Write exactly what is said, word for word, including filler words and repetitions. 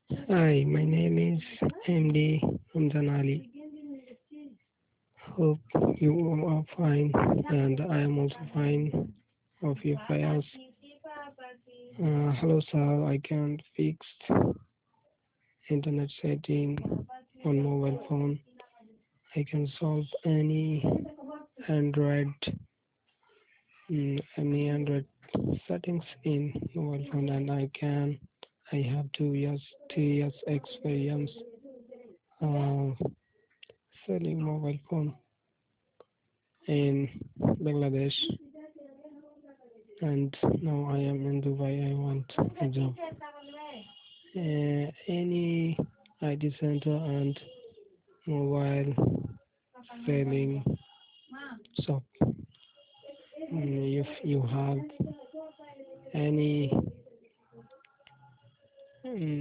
Hi, my name is M D Ramzan Ali. Hope you are fine, and I am also fine. Of your prayers. Uh, hello, sir. I can fix internet setting on mobile phone. I can solve any Android, mm, any Android settings in mobile phone, and I can. I have two years, two years experience uh, selling mobile phone in Bangladesh, and now I am in Dubai. I want a job. Uh, any I T center and mobile selling shop. Mm, if you have any mm,